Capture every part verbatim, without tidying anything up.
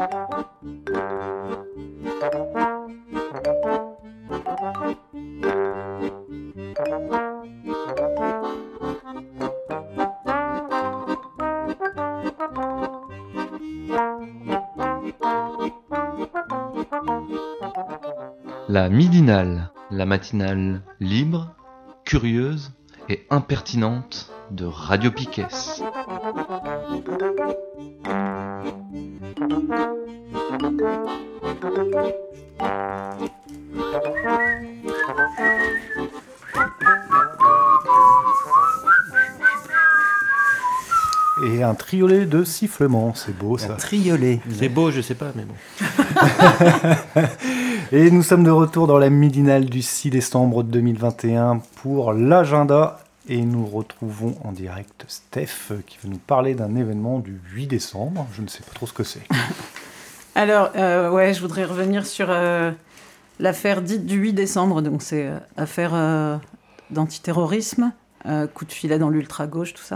La midinale, la matinale libre, curieuse et impertinente de Radio Piquet. Et un triolet de sifflements, c'est beau ça. Un triolet. C'est beau, je sais pas, mais bon. Et nous sommes de retour dans la midinale du six décembre deux mille vingt et un pour l'agenda. Et nous retrouvons en direct Steph qui va nous parler d'un événement du huit décembre. Je ne sais pas trop ce que c'est. Alors, euh, ouais, je voudrais revenir sur euh, l'affaire dite du huit décembre. Donc, c'est euh, affaire euh, d'antiterrorisme, euh, coup de filet dans l'ultra-gauche, tout ça.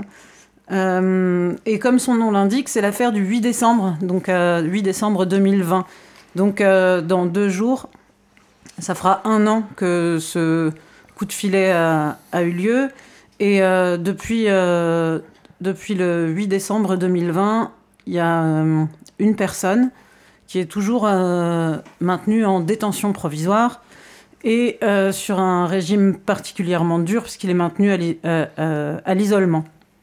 Euh, et comme son nom l'indique, c'est l'affaire du huit décembre, donc euh, huit décembre deux mille vingt. Donc euh, dans deux jours, ça fera un an que ce coup de filet a, a eu lieu. Et euh, depuis, euh, depuis le huit décembre deux mille vingt, il y a euh, une personne qui est toujours euh, maintenue en détention provisoire et euh, sur un régime particulièrement dur puisqu'il est maintenu à, l'i- euh, euh, à l'isolement.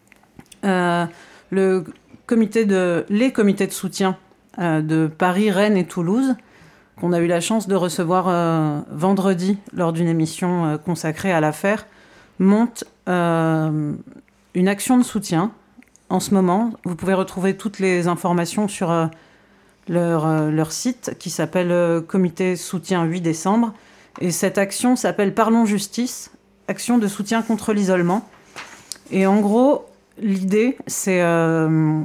Euh, le comité de, les comités de soutien euh, de Paris, Rennes et Toulouse, qu'on a eu la chance de recevoir euh, vendredi lors d'une émission euh, consacrée à l'affaire, montent euh, une action de soutien en ce moment. Vous pouvez retrouver toutes les informations sur euh, leur, euh, leur site qui s'appelle euh, Comité Soutien huit décembre. Et cette action s'appelle Parlons Justice, action de soutien contre l'isolement. Et en gros, l'idée, c'est euh,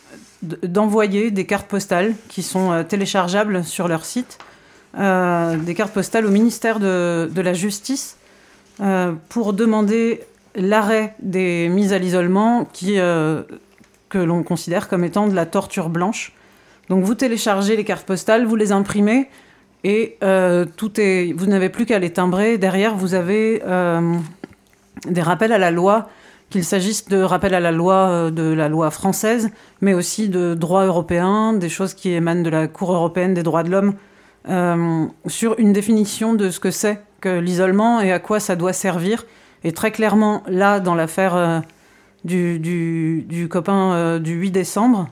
d'envoyer des cartes postales qui sont euh, téléchargeables sur leur site, euh, des cartes postales au ministère de, de la Justice euh, pour demander l'arrêt des mises à l'isolement qui, euh, que l'on considère comme étant de la torture blanche. Donc vous téléchargez les cartes postales, vous les imprimez et euh, tout est, vous n'avez plus qu'à les timbrer. Derrière, vous avez euh, des rappels à la loi, qu'il s'agisse de rappels à la loi, de la loi française, mais aussi de droit européen, des choses qui émanent de la Cour européenne des droits de l'homme, euh, sur une définition de ce que c'est que l'isolement et à quoi ça doit servir. Et très clairement, là, dans l'affaire euh, du, du, du copain euh, du huit décembre,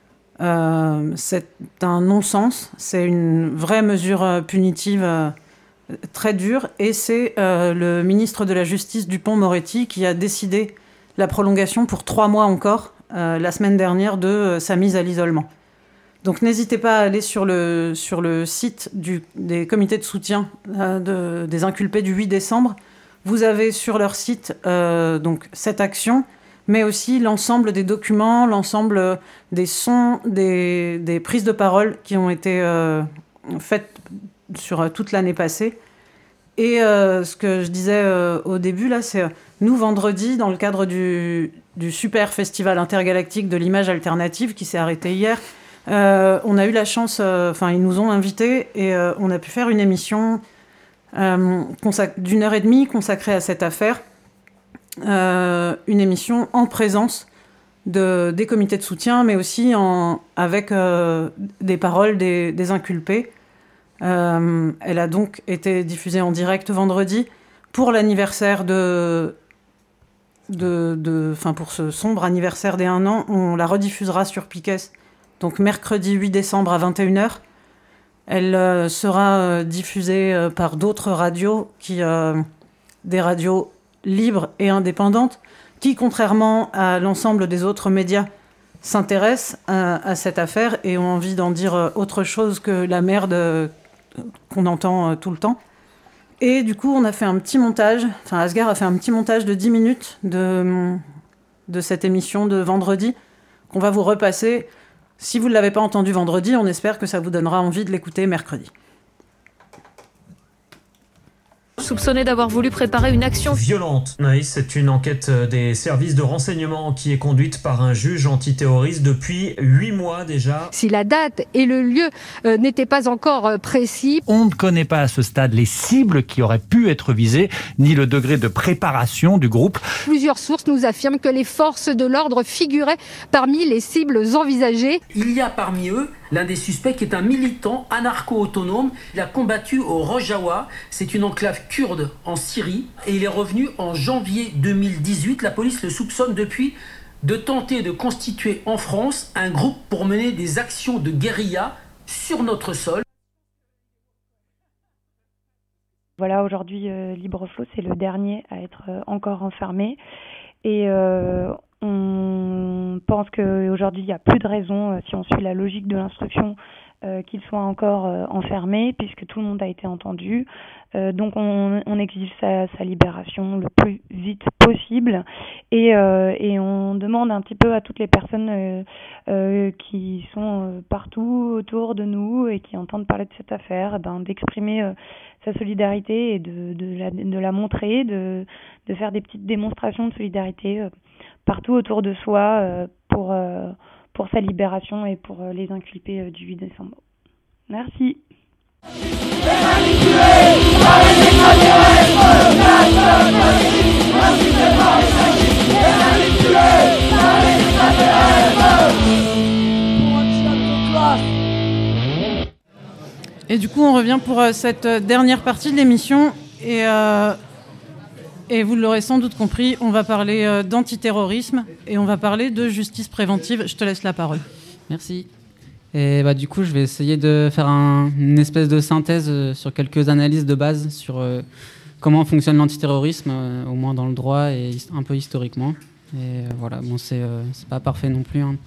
euh, c'est un non-sens, c'est une vraie mesure euh, punitive euh, très dure, et c'est euh, le ministre de la Justice, Dupond-Moretti, qui a décidé la prolongation pour trois mois encore, euh, la semaine dernière, de euh, sa mise à l'isolement. Donc n'hésitez pas à aller sur le, sur le site du, des comités de soutien euh, de, des inculpés du huit décembre. Vous avez sur leur site euh, donc, cette action, mais aussi l'ensemble des documents, l'ensemble des sons, des, des prises de parole qui ont été euh, faites sur euh, toute l'année passée. Et euh, ce que je disais euh, au début, là, c'est... Nous, vendredi, dans le cadre du, du super festival intergalactique de l'image alternative qui s'est arrêté hier, euh, on a eu la chance, enfin, euh, ils nous ont invités et euh, on a pu faire une émission euh, consac- d'une heure et demie consacrée à cette affaire. Euh, une émission en présence de, des comités de soutien, mais aussi en, avec euh, des paroles des, des inculpés. Euh, elle a donc été diffusée en direct vendredi pour l'anniversaire de... De, de, enfin pour ce sombre anniversaire des un an, on la rediffusera sur Piquet, donc mercredi huit décembre à vingt et une heures. Elle euh, sera euh, diffusée euh, par d'autres radios, qui, euh, des radios libres et indépendantes, qui, contrairement à l'ensemble des autres médias, s'intéressent à, à cette affaire et ont envie d'en dire euh, autre chose que la merde euh, qu'on entend euh, tout le temps. Et du coup, on a fait un petit montage, enfin Asghar a fait un petit montage de dix minutes de, de cette émission de vendredi, qu'on va vous repasser. Si vous ne l'avez pas entendu vendredi, on espère que ça vous donnera envie de l'écouter mercredi. soupçonné d'avoir voulu préparer une action violente. Oui, c'est une enquête des services de renseignement qui est conduite par un juge antiterroriste depuis huit mois déjà. Si la date et le lieu euh, n'étaient pas encore euh, précis. On ne connaît pas à ce stade les cibles qui auraient pu être visées, ni le degré de préparation du groupe. Plusieurs sources nous affirment que les forces de l'ordre figuraient parmi les cibles envisagées. Il y a parmi eux l'un des suspects qui est un militant anarcho-autonome. Il a combattu au Rojava, c'est une enclave kurde en Syrie, et il est revenu en janvier deux mille dix-huit. La police le soupçonne depuis de tenter de constituer en France un groupe pour mener des actions de guérilla sur notre sol. Voilà, aujourd'hui, euh, LibreFlow, c'est le dernier à être euh, encore enfermé. Et euh, on pense qu'aujourd'hui, il n'y a plus de raison, euh, si on suit la logique de l'instruction, euh, qu'il soit encore euh, enfermé, puisque tout le monde a été entendu. Euh, donc, on, on exige sa, sa libération le plus vite possible. Et, euh, et on demande un petit peu à toutes les personnes euh, euh, qui sont euh, partout autour de nous et qui entendent parler de cette affaire, ben, d'exprimer euh, sa solidarité et de, de, la, de la montrer, de, de faire des petites démonstrations de solidarité euh, partout autour de soi euh, pour, euh, pour sa libération et pour euh, les inculpés euh, du huit décembre. Merci. Et du coup, on revient pour euh, cette dernière partie de l'émission. Et, euh, et vous l'aurez sans doute compris, on va parler euh, d'antiterrorisme et on va parler de justice préventive. Je te laisse la parole. Merci. Et bah, du coup, je vais essayer de faire un, une espèce de synthèse euh, sur quelques analyses de base sur euh, comment fonctionne l'antiterrorisme, euh, au moins dans le droit et un peu historiquement. Et euh, voilà, bon, c'est, euh, c'est pas parfait non plus. Hein.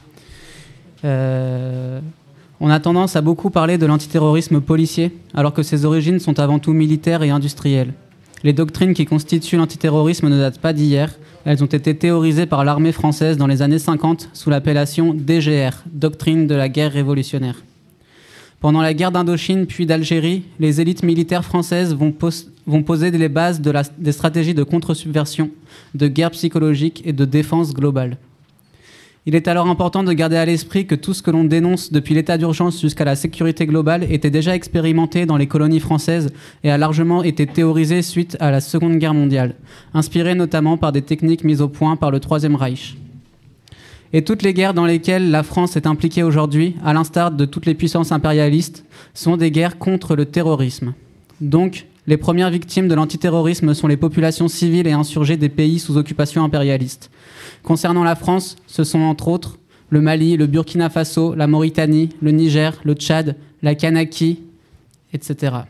Euh, on a tendance à beaucoup parler de l'antiterrorisme policier, alors que ses origines sont avant tout militaires et industrielles. Les doctrines qui constituent l'antiterrorisme ne datent pas d'hier. Elles ont été théorisées par l'armée française dans les années cinquante sous l'appellation D G R, Doctrine de la guerre révolutionnaire. Pendant la guerre d'Indochine puis d'Algérie, les élites militaires françaises vont, pos- vont poser les bases de la, des stratégies de contre-subversion, de guerre psychologique et de défense globale. Il est alors important de garder à l'esprit que tout ce que l'on dénonce depuis l'état d'urgence jusqu'à la sécurité globale était déjà expérimenté dans les colonies françaises et a largement été théorisé suite à la Seconde Guerre mondiale, inspiré notamment par des techniques mises au point par le Troisième Reich. Et toutes les guerres dans lesquelles la France est impliquée aujourd'hui, à l'instar de toutes les puissances impérialistes, sont des guerres contre le terrorisme. Donc, les premières victimes de l'antiterrorisme sont les populations civiles et insurgées des pays sous occupation impérialiste. Concernant la France, ce sont entre autres le Mali, le Burkina Faso, la Mauritanie, le Niger, le Tchad, la Kanaki, et cetera.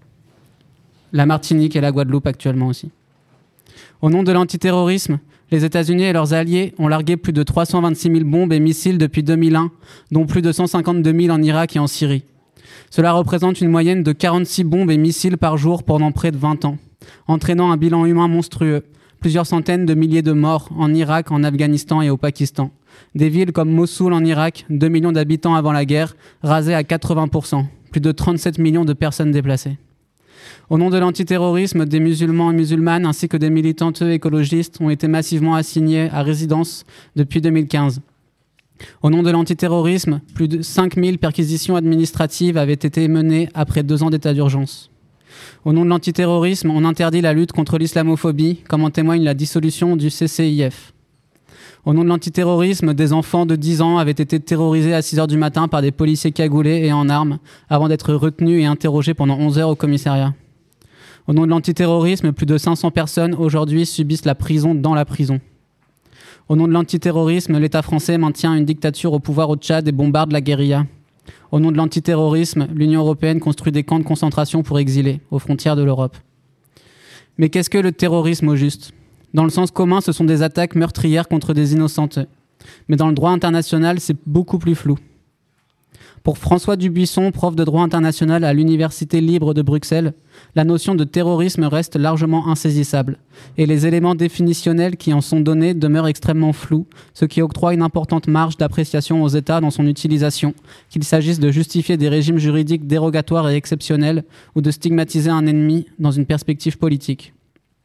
La Martinique et la Guadeloupe actuellement aussi. Au nom de l'antiterrorisme, les États-Unis et leurs alliés ont largué plus de trois cent vingt-six mille bombes et missiles depuis deux mille un, dont plus de cent cinquante-deux mille en Irak et en Syrie. Cela représente une moyenne de quarante-six bombes et missiles par jour pendant près de vingt ans, entraînant un bilan humain monstrueux. Plusieurs centaines de milliers de morts en Irak, en Afghanistan et au Pakistan. Des villes comme Mossoul en Irak, deux millions d'habitants avant la guerre, rasées à quatre-vingts pour cent. Plus de trente-sept millions de personnes déplacées. Au nom de l'antiterrorisme, des musulmans et musulmanes ainsi que des militantes écologistes ont été massivement assignés à résidence depuis deux mille quinze. Au nom de l'antiterrorisme, plus de cinq mille perquisitions administratives avaient été menées après deux ans d'état d'urgence. Au nom de l'antiterrorisme, on interdit la lutte contre l'islamophobie, comme en témoigne la dissolution du C C I F. Au nom de l'antiterrorisme, des enfants de dix ans avaient été terrorisés à six heures du matin par des policiers cagoulés et en armes, avant d'être retenus et interrogés pendant onze heures au commissariat. Au nom de l'antiterrorisme, plus de cinq cents personnes aujourd'hui subissent la prison dans la prison. Au nom de l'antiterrorisme, l'État français maintient une dictature au pouvoir au Tchad et bombarde la guérilla. Au nom de l'antiterrorisme, l'Union européenne construit des camps de concentration pour exilés, aux frontières de l'Europe. Mais qu'est-ce que le terrorisme au juste ? Dans le sens commun, ce sont des attaques meurtrières contre des innocentes. Mais dans le droit international, c'est beaucoup plus flou. Pour François Dubuisson, prof de droit international à l'Université libre de Bruxelles, la notion de terrorisme reste largement insaisissable et les éléments définitionnels qui en sont donnés demeurent extrêmement flous, ce qui octroie une importante marge d'appréciation aux États dans son utilisation, qu'il s'agisse de justifier des régimes juridiques dérogatoires et exceptionnels ou de stigmatiser un ennemi dans une perspective politique.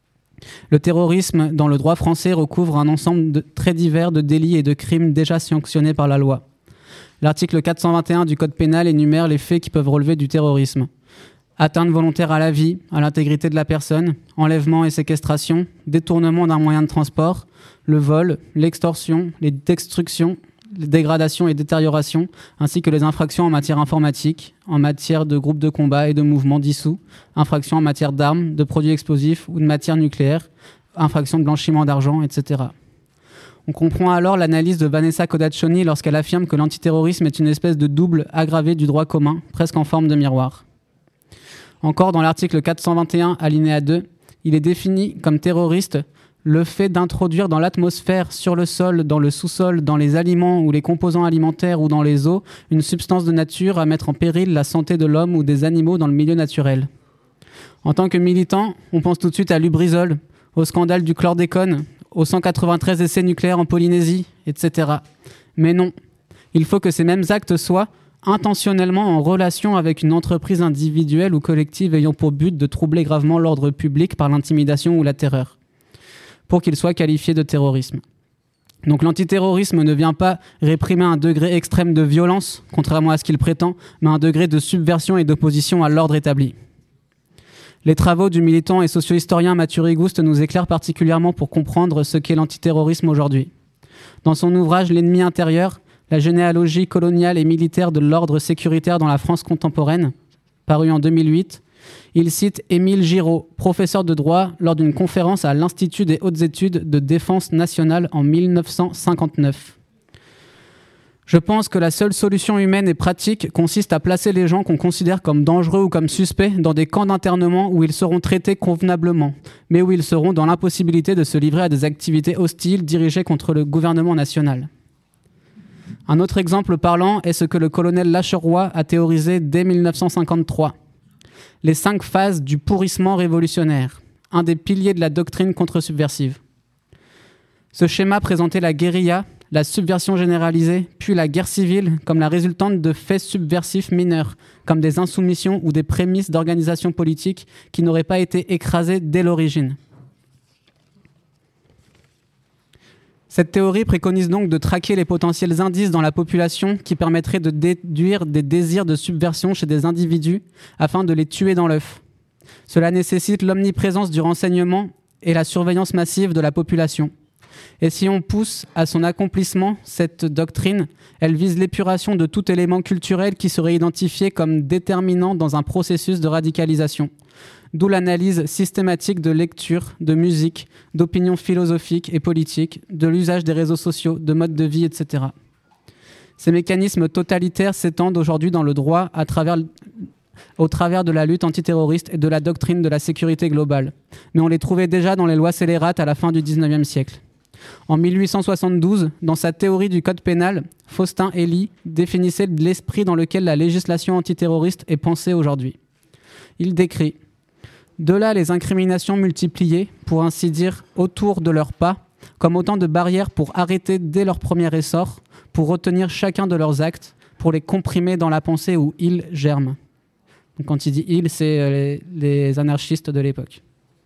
Le terrorisme, dans le droit français, recouvre un ensemble de, très divers de délits et de crimes déjà sanctionnés par la loi. L'article quatre cent vingt et un du Code pénal énumère les faits qui peuvent relever du terrorisme. Atteinte volontaire à la vie, à l'intégrité de la personne, enlèvement et séquestration, détournement d'un moyen de transport, le vol, l'extorsion, les destructions, les dégradations et détériorations, ainsi que les infractions en matière informatique, en matière de groupes de combat et de mouvements dissous, infractions en matière d'armes, de produits explosifs ou de matière nucléaire, infractions de blanchiment d'argent, et cetera. On comprend alors l'analyse de Vanessa Codaccioni lorsqu'elle affirme que l'antiterrorisme est une espèce de double aggravé du droit commun, presque en forme de miroir. Encore dans l'article quatre cent vingt et un, alinéa deux, il est défini comme terroriste le fait d'introduire dans l'atmosphère, sur le sol, dans le sous-sol, dans les aliments ou les composants alimentaires ou dans les eaux, une substance de nature à mettre en péril la santé de l'homme ou des animaux dans le milieu naturel. En tant que militant, on pense tout de suite à Lubrizol, au scandale du chlordécone, aux cent quatre-vingt-treize essais nucléaires en Polynésie, et cetera. Mais non, il faut que ces mêmes actes soient intentionnellement en relation avec une entreprise individuelle ou collective ayant pour but de troubler gravement l'ordre public par l'intimidation ou la terreur, pour qu'ils soient qualifiés de terrorisme. Donc l'antiterrorisme ne vient pas réprimer un degré extrême de violence, contrairement à ce qu'il prétend, mais un degré de subversion et d'opposition à l'ordre établi. Les travaux du militant et socio-historien Mathieu Rigouste nous éclairent particulièrement pour comprendre ce qu'est l'antiterrorisme aujourd'hui. Dans son ouvrage « L'ennemi intérieur », la généalogie coloniale et militaire de l'ordre sécuritaire dans la France contemporaine, paru en deux mille huit, il cite Émile Giraud, professeur de droit, lors d'une conférence à l'Institut des hautes études de défense nationale en mille neuf cent cinquante-neuf. Je pense que la seule solution humaine et pratique consiste à placer les gens qu'on considère comme dangereux ou comme suspects dans des camps d'internement où ils seront traités convenablement, mais où ils seront dans l'impossibilité de se livrer à des activités hostiles dirigées contre le gouvernement national. Un autre exemple parlant est ce que le colonel Lacheroy a théorisé dès mille neuf cent cinquante-trois. Les cinq phases du pourrissement révolutionnaire, un des piliers de la doctrine contre-subversive. Ce schéma présentait la guérilla, la subversion généralisée, puis la guerre civile comme la résultante de faits subversifs mineurs, comme des insoumissions ou des prémices d'organisation politique qui n'auraient pas été écrasées dès l'origine. Cette théorie préconise donc de traquer les potentiels indices dans la population qui permettraient de déduire des désirs de subversion chez des individus afin de les tuer dans l'œuf. Cela nécessite l'omniprésence du renseignement et la surveillance massive de la population. Et si on pousse à son accomplissement cette doctrine, elle vise l'épuration de tout élément culturel qui serait identifié comme déterminant dans un processus de radicalisation. D'où l'analyse systématique de lecture, de musique, d'opinions philosophiques et politiques, de l'usage des réseaux sociaux, de modes de vie, et cetera. Ces mécanismes totalitaires s'étendent aujourd'hui dans le droit à travers, au travers de la lutte antiterroriste et de la doctrine de la sécurité globale. Mais on les trouvait déjà dans les lois scélérates à la fin du dix-neuvième siècle. En mille huit cent soixante-douze, dans sa théorie du code pénal, Faustin Hélie définissait l'esprit dans lequel la législation antiterroriste est pensée aujourd'hui. Il décrit « De là les incriminations multipliées, pour ainsi dire, autour de leurs pas, comme autant de barrières pour arrêter dès leur premier essor, pour retenir chacun de leurs actes, pour les comprimer dans la pensée où ils germent. » Donc quand il dit « ils », c'est les, les anarchistes de l'époque.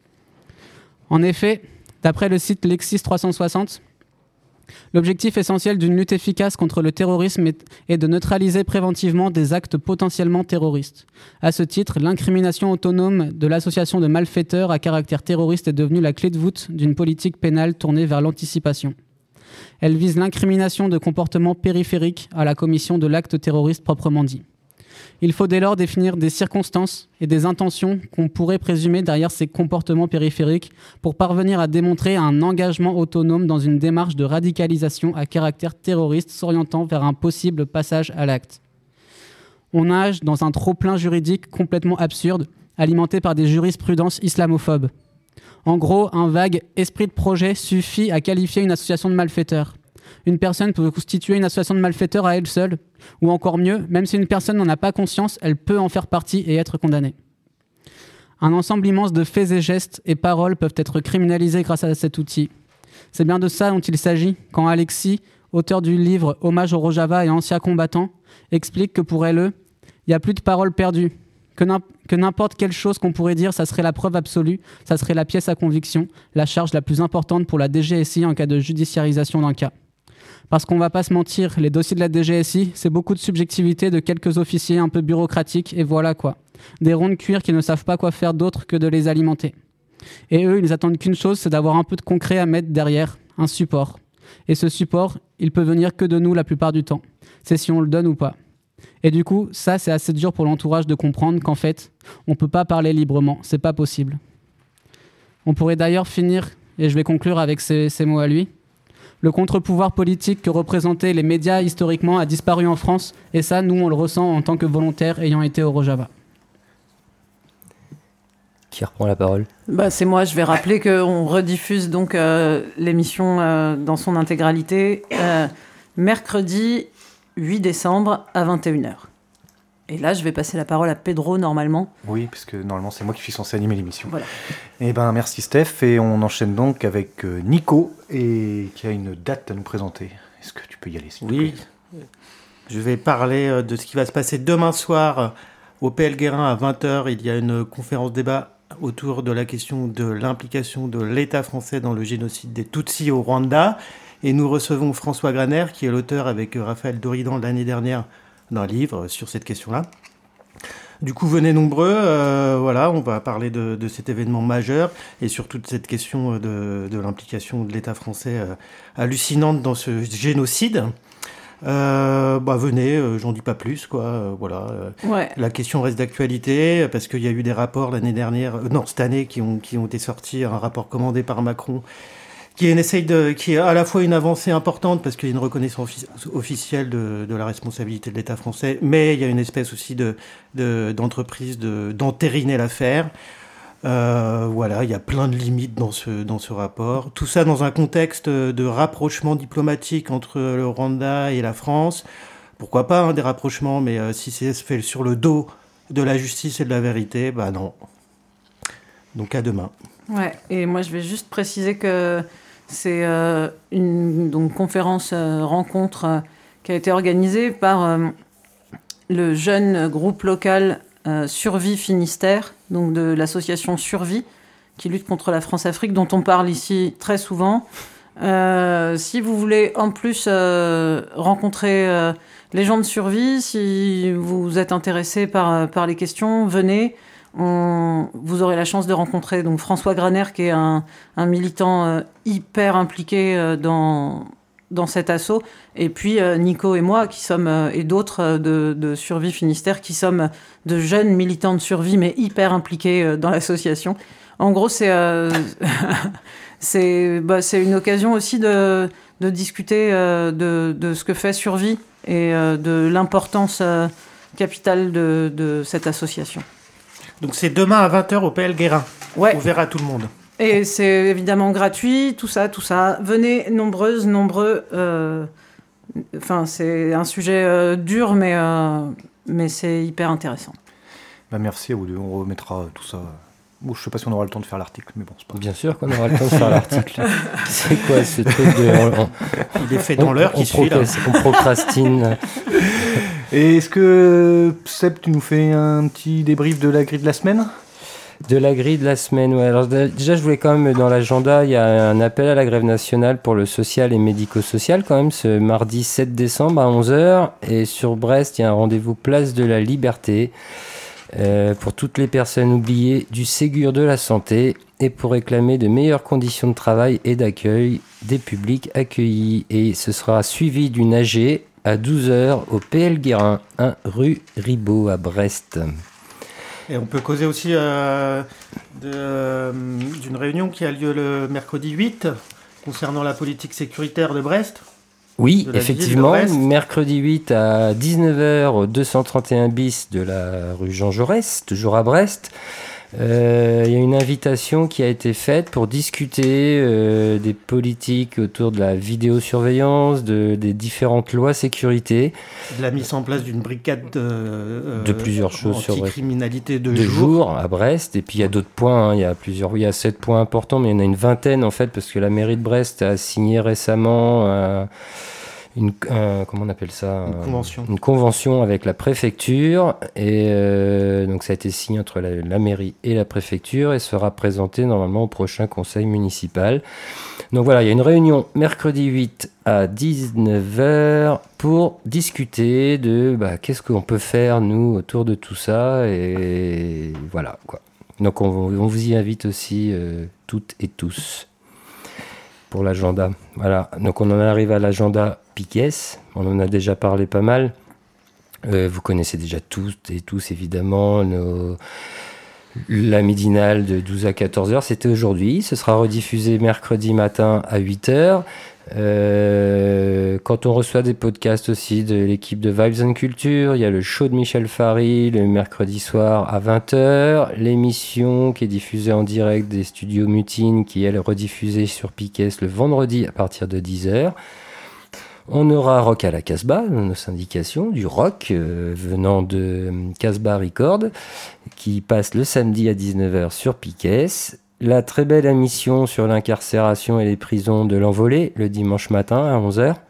En effet, d'après le site Lexis trois cent soixante, l'objectif essentiel d'une lutte efficace contre le terrorisme est, est de neutraliser préventivement des actes potentiellement terroristes. À ce titre, l'incrimination autonome de l'association de malfaiteurs à caractère terroriste est devenue la clé de voûte d'une politique pénale tournée vers l'anticipation. Elle vise l'incrimination de comportements périphériques à la commission de l'acte terroriste proprement dit. Il faut dès lors définir des circonstances et des intentions qu'on pourrait présumer derrière ces comportements périphériques pour parvenir à démontrer un engagement autonome dans une démarche de radicalisation à caractère terroriste s'orientant vers un possible passage à l'acte. On nage dans un trop-plein juridique complètement absurde, alimenté par des jurisprudences islamophobes. En gros, un vague esprit de projet suffit à qualifier une association de malfaiteurs. Une personne peut constituer une association de malfaiteurs à elle seule. Ou encore mieux, même si une personne n'en a pas conscience, elle peut en faire partie et être condamnée. Un ensemble immense de faits et gestes et paroles peuvent être criminalisés grâce à cet outil. C'est bien de ça dont il s'agit quand Alexis, auteur du livre « Hommage au Rojava et ancien combattant », explique que pour L E, il n'y a plus de paroles perdues. Que, n'im- que n'importe quelle chose qu'on pourrait dire, ça serait la preuve absolue, ça serait la pièce à conviction, la charge la plus importante pour la D G S I en cas de judiciarisation d'un cas. Parce qu'on ne va pas se mentir, les dossiers de la D G S I, c'est beaucoup de subjectivité de quelques officiers un peu bureaucratiques, et voilà quoi. Des ronds de cuir qui ne savent pas quoi faire d'autre que de les alimenter. Et eux, ils attendent qu'une chose, c'est d'avoir un peu de concret à mettre derrière, un support. Et ce support, il peut venir que de nous la plupart du temps. C'est si on le donne ou pas. Et du coup, ça, c'est assez dur pour l'entourage de comprendre qu'en fait, on ne peut pas parler librement, c'est pas possible. On pourrait d'ailleurs finir, et je vais conclure avec ces, ces mots à lui. Le contre-pouvoir politique que représentaient les médias historiquement a disparu en France, et ça, nous, on le ressent en tant que volontaires ayant été au Rojava. Qui reprend la parole ? Bah, c'est moi, je vais rappeler qu'on rediffuse donc euh, l'émission euh, dans son intégralité euh, mercredi huit décembre à vingt et une heures. Et là, je vais passer la parole à Pedro normalement. Oui, puisque normalement c'est moi qui suis censé animer l'émission. Voilà. Eh ben merci Steph, et on enchaîne donc avec euh, Nico, et qui a une date à nous présenter. Est-ce que tu peux y aller s'il te Oui, plaît ? Je vais parler euh, de ce qui va se passer demain soir euh, au P L Guérin à vingt heures. Il y a une conférence débat autour de la question de l'implication de l'État français dans le génocide des Tutsis au Rwanda. Et nous recevons François Graner, qui est l'auteur avec Raphaël Doridan l'année dernière d'un livre sur cette question-là. Du coup, venez nombreux. Euh, voilà, on va parler de, de cet événement majeur et surtout de cette question de, de l'implication de l'État français euh, hallucinante dans ce génocide. Euh, bah venez, euh, j'en dis pas plus, quoi. Euh, voilà. Ouais. La question reste d'actualité parce qu'il y a eu des rapports l'année dernière, euh, non cette année, qui ont qui ont été sortis, un rapport commandé par Macron, qui est, une essaye de, qui est à la fois une avancée importante parce qu'il y a une reconnaissance offic- officielle de, de la responsabilité de l'État français, mais il y a une espèce aussi de, de d'entreprise de d'entériner l'affaire. Euh, voilà, il y a plein de limites dans ce, dans ce rapport. Tout ça dans un contexte de rapprochement diplomatique entre le Rwanda et la France. Pourquoi pas hein, des rapprochements, mais euh, si c'est fait sur le dos de la justice et de la vérité, bah non. Donc à demain. Ouais, et moi je vais juste préciser que c'est euh, une donc, conférence euh, rencontre euh, qui a été organisée par euh, le jeune groupe local Euh, Survie Finistère, donc de l'association Survie, qui lutte contre la France-Afrique, dont on parle ici très souvent. Euh, si vous voulez en plus euh, rencontrer euh, les gens de Survie, si vous êtes intéressé par, par les questions, venez. On, vous aurez la chance de rencontrer donc, François Graner, qui est un, un militant euh, hyper impliqué euh, dans... dans cet assaut, et puis euh, Nico et moi, qui sommes, euh, et d'autres euh, de, de Survie Finistère, qui sommes de jeunes militants de survie, mais hyper impliqués euh, dans l'association. En gros, c'est, euh, c'est, bah, c'est une occasion aussi de, de discuter euh, de, de ce que fait Survie, et euh, de l'importance euh, capitale de, de cette association. Donc c'est demain à vingt heures au P L Guérin. Ouais. On verra tout le monde. Et c'est évidemment gratuit, tout ça, tout ça. Venez nombreuses, nombreux. Euh, enfin, c'est un sujet euh, dur, mais, euh, mais c'est hyper intéressant. Bah merci à vous deux, on remettra tout ça. Bon, je sais pas si on aura le temps de faire l'article, mais bon, c'est pas Bien sûr qu'on aura le temps de faire l'article. C'est quoi ce truc de... On, on, Il est fait dans l'heure qui suit, là. On procrastine. Et est-ce que, Seb, tu nous fais un petit débrief de la grille de la semaine ? De la grille de la semaine, ouais. Alors déjà, je voulais quand même, dans l'agenda, il y a un appel à la grève nationale pour le social et médico-social quand même, ce mardi sept décembre à onze heures. Et sur Brest, il y a un rendez-vous place de la Liberté euh, pour toutes les personnes oubliées du Ségur de la santé et pour réclamer de meilleures conditions de travail et d'accueil des publics accueillis. Et ce sera suivi d'une A G à douze heures au P L Guérin, un rue Ribot à Brest. Et on peut causer aussi euh, de, euh, d'une réunion qui a lieu le mercredi huit concernant la politique sécuritaire de Brest. Oui, de effectivement, mercredi huit à dix-neuf heures au deux cent trente et un bis de la rue Jean Jaurès, toujours à Brest. Euh, il y a une invitation qui a été faite pour discuter euh, des politiques autour de la vidéosurveillance, de, des différentes lois sécurité. De la mise en place d'une brigade de, euh, de plusieurs choses sur anti-criminalité de, de jour. jour à Brest. Et puis il y a d'autres points, hein. Il y a plusieurs, il y a sept points importants, mais il y en a une vingtaine en fait, parce que la mairie de Brest a signé récemment euh, une, euh, comment on appelle ça Une convention. Une convention avec la préfecture. Et euh, donc ça a été signé entre la, la mairie et la préfecture et sera présenté normalement au prochain conseil municipal. Donc voilà, il y a une réunion mercredi huit à dix-neuf heures pour discuter de bah, qu'est-ce qu'on peut faire nous autour de tout ça. Et voilà quoi. Donc on, on vous y invite aussi euh, toutes et tous pour l'agenda. Voilà, donc on en arrive à l'agenda Piquesse. On en a déjà parlé pas mal. Euh, vous connaissez déjà toutes et tous évidemment nos... la midinale de douze à quatorze heures. C'était aujourd'hui. Ce sera rediffusé mercredi matin à huit heures. Euh, quand on reçoit des podcasts aussi de l'équipe de Vibes and Culture, il y a le show de Michel Fary le mercredi soir à vingt heures, l'émission qui est diffusée en direct des studios Mutine qui elle est rediffusée sur Piquesse le vendredi à partir de dix heures. On aura Rock à la Casbah, nos syndications, du rock euh, venant de euh, Casbah Record, qui passe le samedi à dix-neuf heures sur Piquesse. La très belle émission sur l'incarcération et les prisons de l'Envolée, le dimanche matin à onze heures.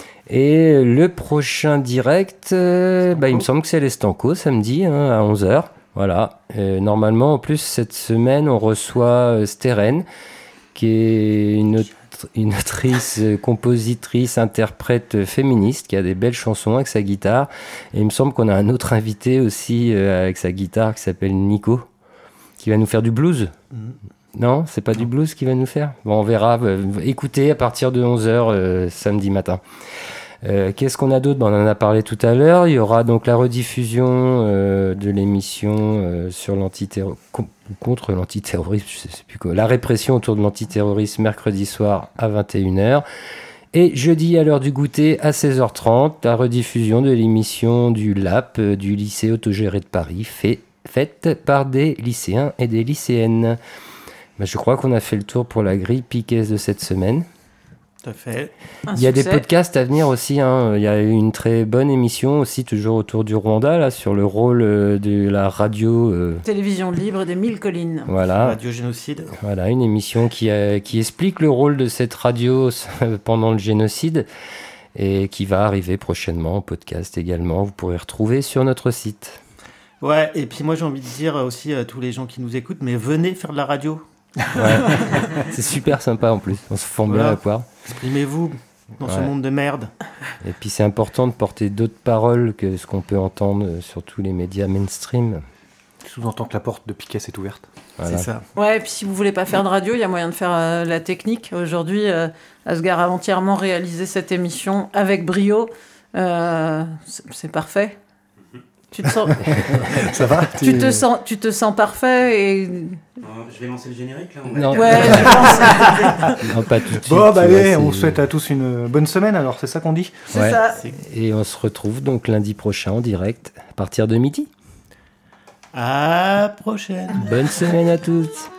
Et le prochain direct, euh, bah, il me semble que c'est l'Estanco, samedi hein, à onze heures. Voilà. Et normalement, en plus, cette semaine, on reçoit euh, Steren, qui est une autre une autrice, compositrice, interprète féministe qui a des belles chansons avec sa guitare. Et il me semble qu'on a un autre invité aussi euh, avec sa guitare qui s'appelle Nico, qui va nous faire du blues. Mmh. Non, c'est pas du blues qu'il va nous faire. Bon, on verra. Euh, écoutez à partir de onze heures euh, samedi matin. Euh, qu'est-ce qu'on a d'autre? Ben, on en a parlé tout à l'heure. Il y aura donc la rediffusion euh, de l'émission euh, sur l'antiterrorisme, contre l'antiterrorisme, je sais plus quoi, la répression autour de l'antiterrorisme mercredi soir à vingt et une heures. Et jeudi à l'heure du goûter à seize heures trente, la rediffusion de l'émission du L A P euh, du lycée autogéré de Paris, fait, faite par des lycéens et des lycéennes. Ben, je crois qu'on a fait le tour pour la grille Piquesse de cette semaine. Tout à fait. Un Il y a succès. Des podcasts à venir aussi. Hein. Il y a une très bonne émission aussi, toujours autour du Rwanda, là, sur le rôle euh, de la radio. Euh... Télévision libre des Mille Collines. Voilà. Radio Génocide. Voilà, une émission qui, a, qui explique le rôle de cette radio pendant le génocide et qui va arriver prochainement en podcast également. Vous pourrez retrouver sur notre site. Ouais, et puis moi j'ai envie de dire aussi à tous les gens qui nous écoutent, mais venez faire de la radio. Ouais. C'est super sympa en plus, on se forme voilà. bien à quoi. Exprimez-vous dans ouais. ce monde de merde. Et puis c'est important de porter d'autres paroles que ce qu'on peut entendre sur tous les médias mainstream. Sous-entend que la porte de Piquesse est ouverte. Voilà. C'est ça. Ouais, et puis si vous voulez pas faire de radio, il y a moyen de faire euh, la technique. Aujourd'hui, euh, Asghar a entièrement réalisé cette émission avec brio. Euh, c'est, c'est parfait. Tu te sens... Ça va tu te sens, tu te sens parfait et... Euh, je vais lancer le générique là. On non, ouais, je pense. Non, pas tout de suite. Bon, bah allez, on souhaite à tous une bonne semaine alors, c'est ça qu'on dit? C'est ouais. ça. Et on se retrouve donc lundi prochain en direct à partir de midi. À la prochaine. Bonne semaine à tous.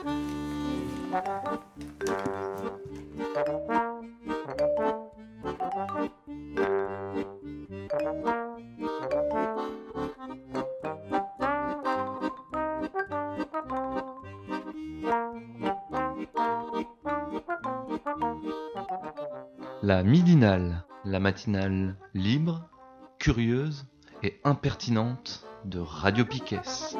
La midinale, la matinale libre, curieuse et impertinente de Radio Piquesse.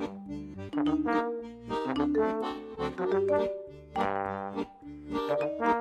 Thank you.